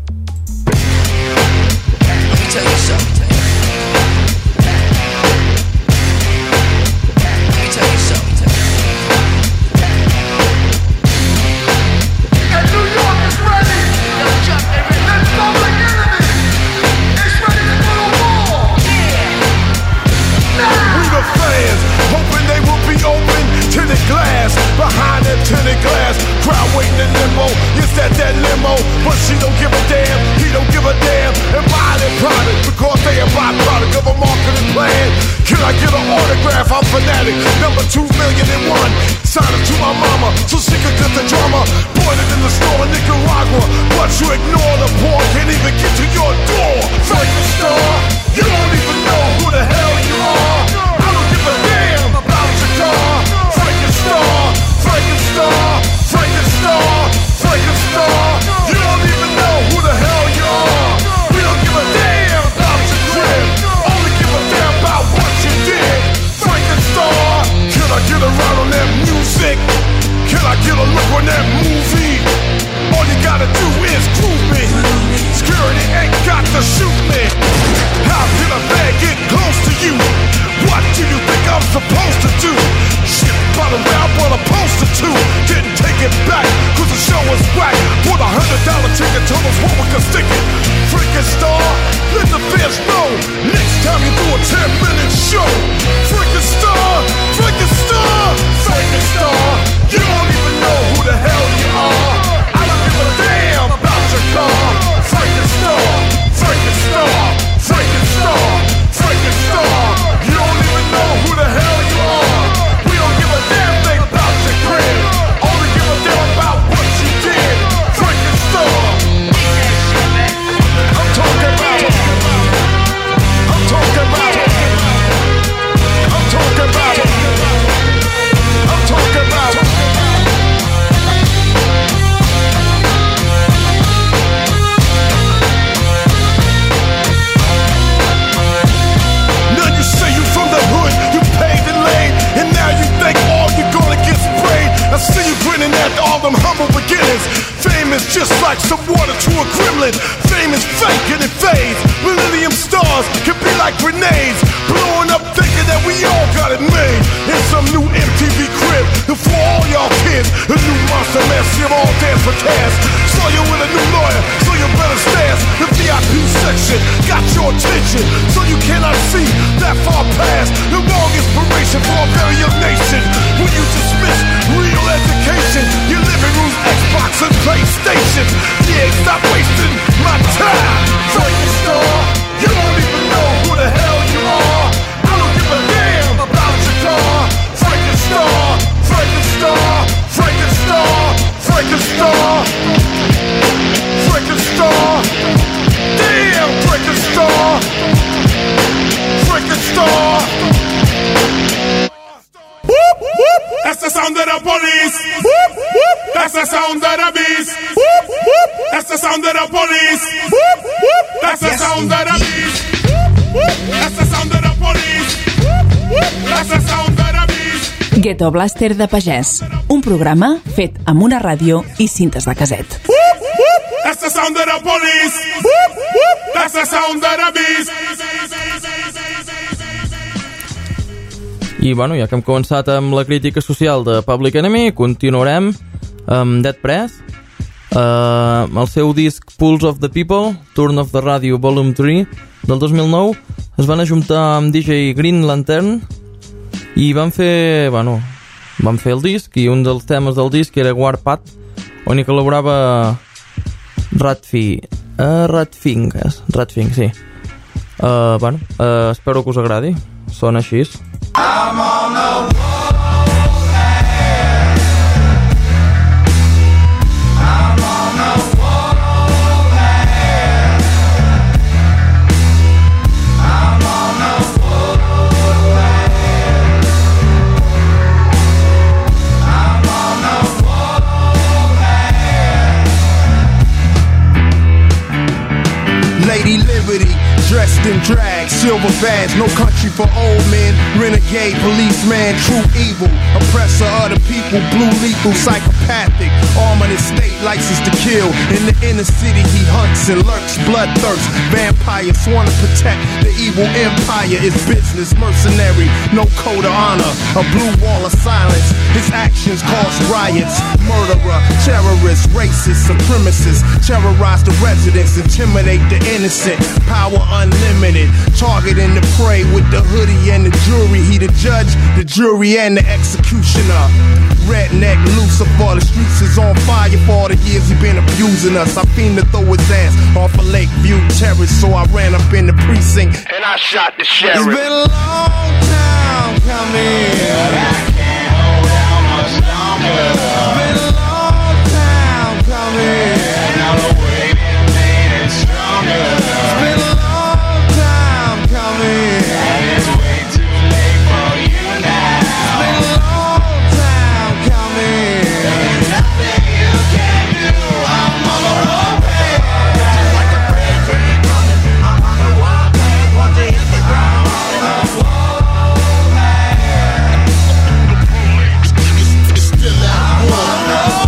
Tell you something. Let me tell you something. And New York is ready. This Public Enemy is ready to go to war. We the fans, hoping they will be open to the glass. Behind that tinted glass, crowd waiting in limbo. Yes, that that limo, but she don't give a damn. He don't give a damn. And buy their product because they a byproduct of a marketing plan. Can I get an autograph? I'm fanatic. Number two million and one. Sign it to my mama so she could get the drama. Bought it in the store in Nicaragua, but you ignore the poor. Can't even get to your door. Frankenstein, you don't even know who the hell you are. I don't give a damn about your car. Frankenstein, Frankenstein, Frankenstein, Frankenstein. You don't even know who the hell you are. We don't give a damn about your crib. Only give a damn about what you did. Frankenstein, can I get a ride on that music? Can I get a look on that movie? All you gotta do is groove me. Security ain't got to shoot me. How can a man get close to you? What do you think I'm supposed to do? Shit, by the round, but I'm supposed to too. Didn't take it back, cause the show was whack. Put a hundred dollar ticket, told us what we could stick it. Freaking star, let the fans know. Next time you do a ten minute show. Freaking star, freaking star, freaking star. You don't even know who the hell you are. I don't give a damn about your car. Freaking star, freaking star, freaking star, freaking star. You don't even know who the hell you are. We don't give a damn thing about your crib. Only give a damn about what you did. Freaking star. I'm talking about. I'm talking about. I'm like some water to a gremlin. Fame is fake and it fades. Millennium stars can be like grenades, blowing up thinking that we all got it made. In some new M T V crib, and for all y'all kids, a new monster mass, you all dance for cash. Saw you with a new lawyer, so you better stance. The V I P section got your attention, so you cannot see that far past the wrong inspiration for a very young nation. When you dismiss real education, your living room's Xbox and PlayStation. Yeah, stop wasting my time. Frankenstein, you don't even know who the hell you are. I don't give a damn about your car. Frankenstein, Frankenstein, Frankenstein, Frankenstein, Frankenstein. Damn, Frankenstein, Frankenstein. Whoop, whoop. That's the sound of the police. Whoop, whoop. That's the sound of the beast. Whoop, whoop. That's the sound of the police. Whoop, whoop. That's the sound of the beast. Whoop, whoop. That's the sound of the police. Whoop, whoop. That's the sound of the beast. Ghetto Blaster de Pagès, un programa fet amb una ràdio i cintes de caset. Whoop, whoop. That's the sound of the police. Whoop, whoop. That's the sound of the beast. I bueno, ja que hem començat amb la crítica social de Public Enemy, continuarem amb Dead Press. Uh, el seu disc Pulse of the People, Turn of the Radio Volume tres del dos mil nou, es van ajuntar amb D J Green Lantern i van fer, bueno, van fer el disc, i un dels temes del disc era Warpath, on hi col·laborava Ratfi, uh, Ratfing, Ratfing, sí. Uh, bueno, uh, espero que us agradi, sona així. I'm on the dressed in drag, silver badge, no country for old men, renegade policeman, true evil, oppressor of the people, blue lethal, psychopathic, armored estate, license to kill. In the inner city he hunts and lurks, bloodthirst, vampire, sworn to protect the evil empire. Is business, mercenary, no code of honor, a blue wall of silence. His actions cause riots, murderer, terrorist, racist, supremacist, terrorize the residents, intimidate the innocent, power unlimited, targeting the prey with the hoodie and the jury. He the judge, the jury, and the executioner. Redneck Lucifer, the streets is on fire for all the years he been abusing us. I fiend to throw his ass off a Lakeview Terrace, so I ran up in the precinct and I shot the sheriff. It's been a long time coming, but I can't hold out much longer. It's been a long time coming, and all the way been made it stronger. It's been a long time coming, and it's way too late for you now. It's been a long time coming, there's nothing you can do. I'm on the warpath, just like a freight train coming. I'm on the warpath, want to hit the ground. I'm on the warpath. The police is still at war.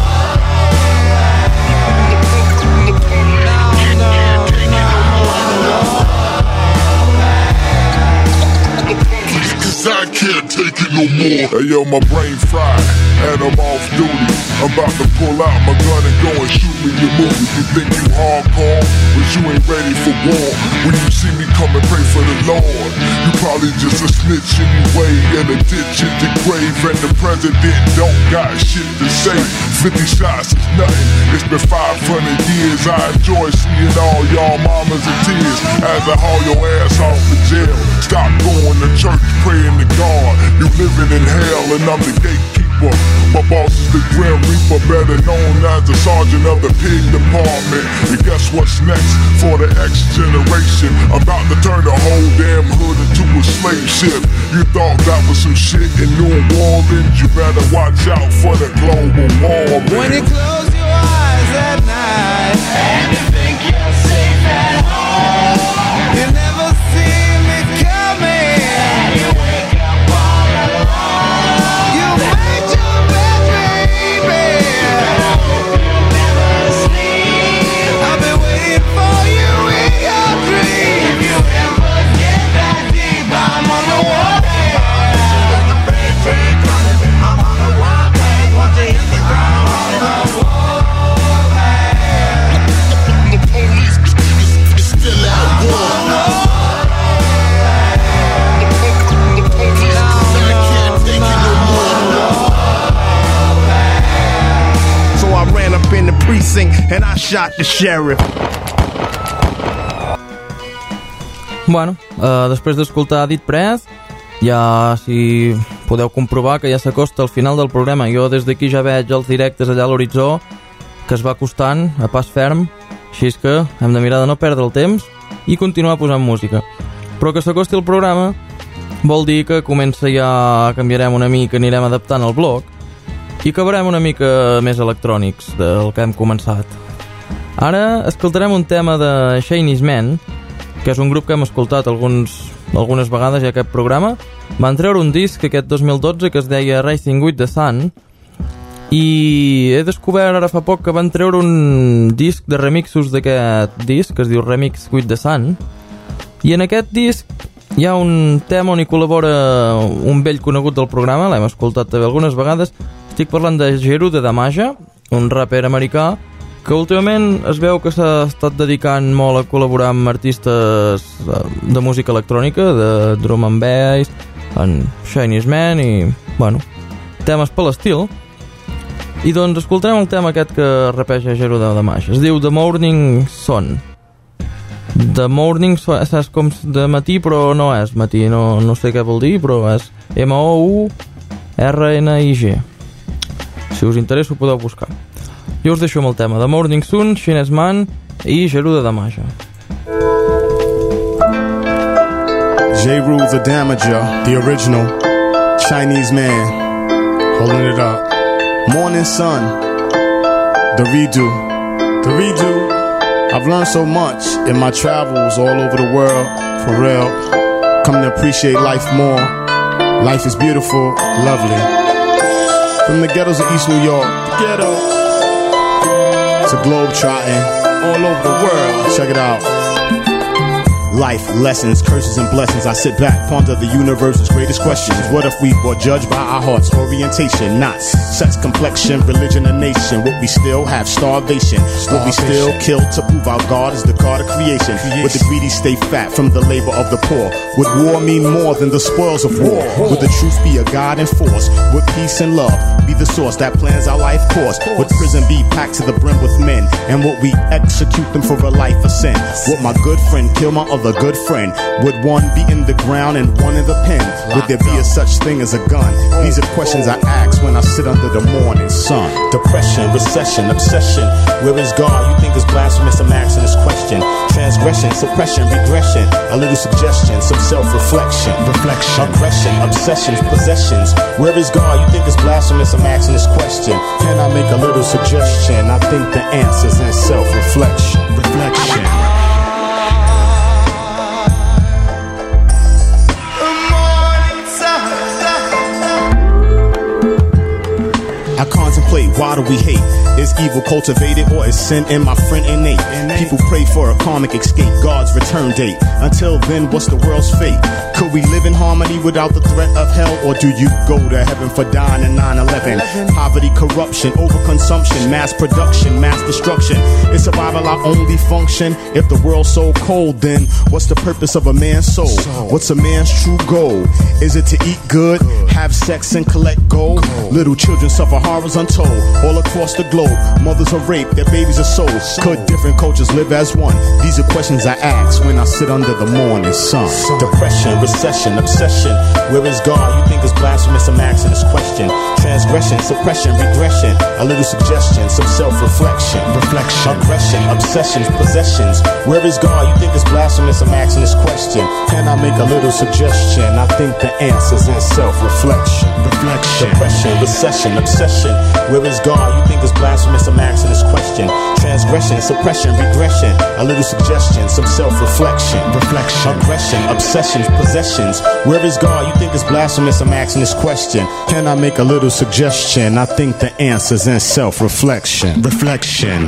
I can't take it no more. Hey yo, my brain fried, and I'm off duty. I'm about to pull out my gun and go and shoot me your movie. You think you hardcore, but you ain't ready for war. When you see me come and pray for the Lord, you probably just a snitch anyway, and a ditch in your grave, and the president don't got shit to say. Fifty shots is nothing. It's been five hundred years. I enjoy seeing all y'all mamas in tears as I haul your ass off to jail. Stop going to church, praying to God. You living in hell, and I'm the gatekeeper. My boss is the Grim Reaper, better known as the sergeant of the pig department. And guess what's next for the X generation? About to turn the whole damn hood into a slave ship. You thought that was some shit in New Orleans? You better watch out for the global war. When you close your eyes at night and you think you're safe at home, you never see me coming, and you wake up all alone. You made your bed, baby, I hope you never sleep. I shot the sheriff. Bueno, uh, després d'escoltar Dit Pres, ja si podeu comprovar que ja s'acosta al final del programa. Jo des d'aquí ja veig els directes allà a l'horitzó, que es va acostant a pas ferm, així és que hem de mirar de no perdre el temps i continuar posant música. Però que s'acosti el programa vol dir que comença ja, canviarem una mica, anirem adaptant el bloc i acabarem una mica més electrònics del que hem començat. Ara escoltarem un tema de Chinese Man, que és un grup que hem escoltat alguns, algunes vegades ja aquest programa. Van treure un disc aquest dos mil dotze que es deia Rising with the Sun, i he descobert ara fa poc que van treure un disc de remixos d'aquest disc, que es diu Remix with the Sun, i en aquest disc hi ha un tema on hi col·labora un vell conegut del programa, l'hem escoltat també algunes vegades. Estic parlant de Jeru de Damaja, un raper americà que últimament es veu que s'ha estat dedicant molt a col·laborar amb artistes de música electrònica, de drum and bass, en Chinese Man i, bueno, temes per l'estil. I doncs escoltarem el tema aquest que rapeja Jeru de Damaja. Es diu The Morning Sun. The Morning Sun és com de matí, però no és matí, no, no sé què vol dir, però és M O U R N I G. Si us interessa ho podeu buscar. Jo us deixo amb el tema The Morning Sun, Chinese Man i Jeru de Damaja. Jeru the Damaja, the original Chinese man, holding it up. Morning sun, the redo, the redo. I've learned so much in my travels all over the world, for real. Come to appreciate life more. Life is beautiful, lovely. From the ghettos of East New York, the ghetto, to globe-trotting all over the world. Check it out. Life, lessons, curses and blessings. I sit back, ponder the universe's greatest questions. What if we were judged by our heart's orientation, not sex, complexion, religion, or nation? Would we still have starvation? Would we still kill to prove our God is the God of creation? Would the greedy stay fat from the labor of the poor? Would war mean more than the spoils of war? Would the truth be a guiding force? Would peace and love be the source that plans our life course? Would prison be packed to the brim with men? And would we execute them for a life of sin? Would my good friend kill my other good friend? Would one be in the ground and one in the pen? Would there be a such thing as a gun? These are questions I ask when I sit under the morning sun. Depression, recession, obsession. Where is God? You think it's blasphemous? I'm asking this question. Transgression, suppression, regression. A little suggestion, some self-reflection. Reflection, aggression, obsessions, possessions. Where is God? You think it's blasphemous? I'm asking this question. Can I make a little suggestion? I think the answer's in self-reflection. Reflection. I contemplate, why do we hate? Is evil cultivated or is sin in my friend innate? People pray for a karmic escape, God's return date. Until then, what's the world's fate? Could we live in harmony without the threat of hell? Or do you go to heaven for dying in nine eleven? Poverty, corruption, overconsumption, mass production, mass destruction. Is survival our only function? If the world's so cold, then what's the purpose of a man's soul? What's a man's true goal? Is it to eat good, have sex and collect gold? Little children suffer horrors untold all across the globe. Mothers are raped, their babies are sold. Could different cultures live as one? These are questions I ask when I sit under the morning sun. Depression, recession, obsession. Where is God? You think it's blasphemous? I'm asking this question. Transgression, suppression, regression. A little suggestion, some self-reflection. Reflection, aggression, obsessions, possessions. Where is God? You think it's blasphemous? I'm asking this question. Can I make a little suggestion? I think the answer's in self-reflection. Reflection, depression, recession, obsession. Where is God? You think it's blasphemous? I'm asking this question. Transgression, suppression, regression. A little suggestion, some self-reflection. Reflection, aggression, obsessions, possessions. Where is God? You think it's blasphemous? I'm asking this question. Can I make a little suggestion? I think the answer's in self-reflection. Reflection.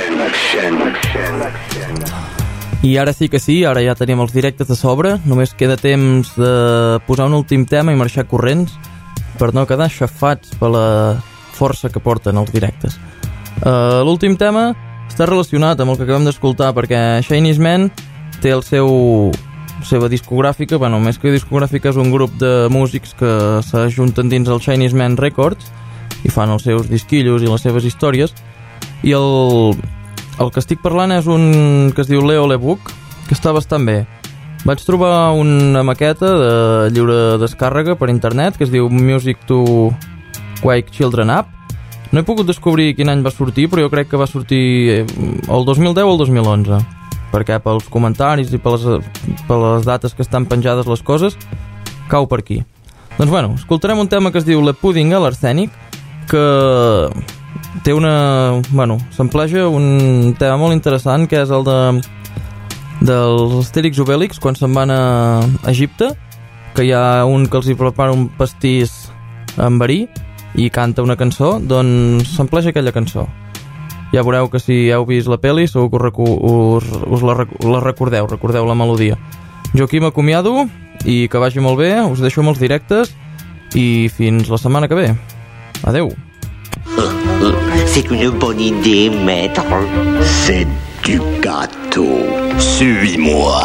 I ara sí que sí, ara ja tenim els directes de sobre. Només queda temps de posar un últim tema i marxar corrents per no quedar xafats per la força que porten els directes. Uh, L'últim tema està relacionat amb el que acabem d'escoltar, perquè Chinese Man té el seu seva discogràfica, bueno, més que discogràfica és un grup de músics que s'ajunten dins el Chinese Man Records i fan els seus disquillos i les seves històries, i el, el que estic parlant és un que es diu Leo Lebook, que està bastant bé. Vaig trobar una maqueta de lliure descàrrega per internet que es diu Music to Wake Children Up. No he pogut descobrir quin any va sortir, però jo crec que va sortir el dos mil deu o el dos mil onze, perquè pels comentaris i per les, per les dates que estan penjades les coses cau per aquí. Doncs bueno, escoltarem un tema que es diu Le Pudding a l'Arsènic, que té una... bueno, s'empleja un tema molt interessant, que és el de dels Astèrix Obèlix quan se'n van a Egipte, que hi ha un que els hi prepara un pastís amb verí i canta una cançó, doncs s'empleja aquella cançó. Ja veureu que si heu vist la pel·li segur que us, recu- us, us la, rec- la recordeu, recordeu la melodia. Jo aquí m'acomiado i que vagi molt bé, us deixo amb els directes i fins la setmana que ve. Adeu. C'est une bonne idée, maître. C'est du gâteau. Suis-moi.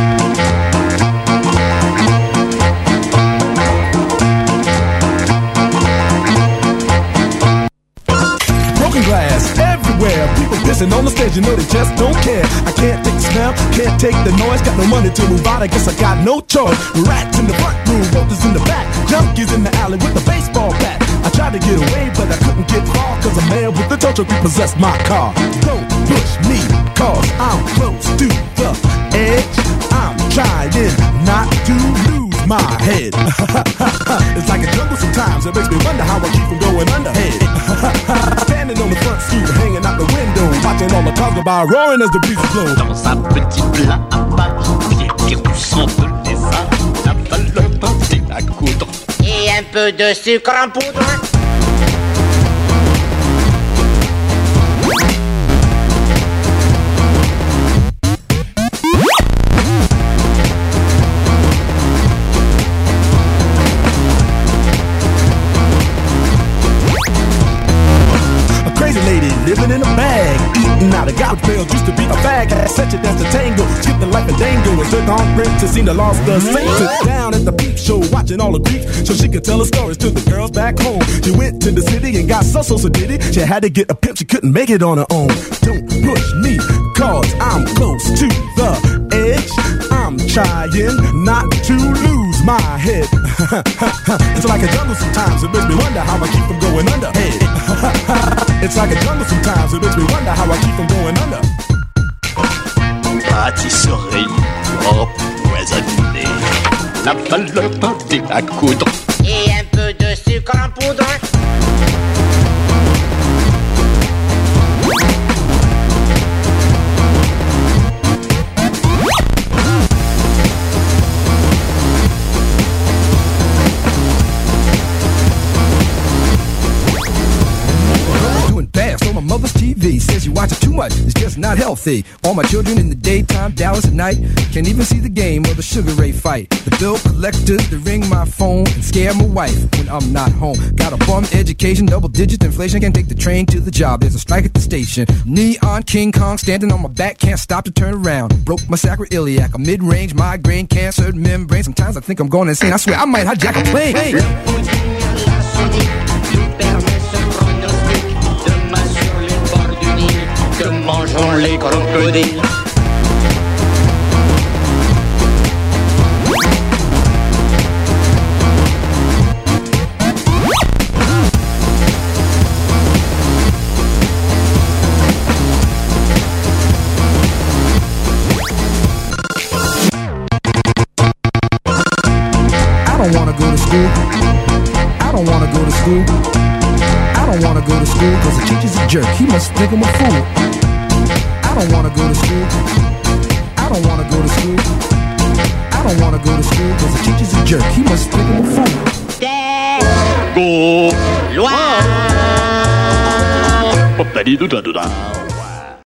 Broken glass everywhere. People pissing on the stage, you know they just don't care. I can't take the smell, can't take the noise. Got no money to move out, I guess I got no choice. Rats in the front room, roaches in the back. Junkies in the alley with the baseball bat. I tried to get away, but I couldn't get far, cause a man with a tow truck repossessed my car. Don't push me, cause I'm close to the edge. I'm trying not to lose my head. It's like a jungle sometimes, it makes me wonder how I keep from going under. Standing on the front stoop, hanging out the window, watching all the cars go by, roaring as the breeze blows. Dans un petit plat à papier qui ressemble des arbres, la valeur pâté à coudre. Et un peu de sucre en poudre. Lady living in a bag, eating out of garbage pails, used to be a fag. Such a dance to tango, skipped the life and dango, and took on Brent to seem to lost the sense. Down at the peep show, watching all the creeps, so she could tell her stories to the girls back home. She went to the city and got so so so did it. She had to get a pimp, she couldn't make it on her own. Don't push me, cause I'm close to the edge. I'm trying not to lose my head. It's like a jungle sometimes, it makes me wonder how I keep from going under. It's like a jungle sometimes, it makes me wonder how I keep from going under. Pâtisserie empoisonnée, la valeur pâté à coudre. Et un peu de sucre en poudre. On my mother's T V says you watch it too much, it's just not healthy. All my children in the daytime, Dallas at night, can't even see the game or the Sugar Ray fight. The bill collectors, they ring my phone and scare my wife when I'm not home. Got a bum education, double digit inflation, can't take the train to the job, there's a strike at the station. Neon King Kong standing on my back, can't stop to turn around. Broke my sacroiliac, a mid-range migraine, cancer membrane. Sometimes I think I'm going insane, I swear I might hijack a plane. Hey. Que mangeons les crocodiles. I don't wanna go to school. I don't wanna go to school. I don't wanna go to school cause the teacher's a jerk, he must think I'm a fool. I don't wanna go to school. I don't wanna go to school. I don't wanna go to school cause the teacher's a jerk, he must think I'm a fool. Go, loin.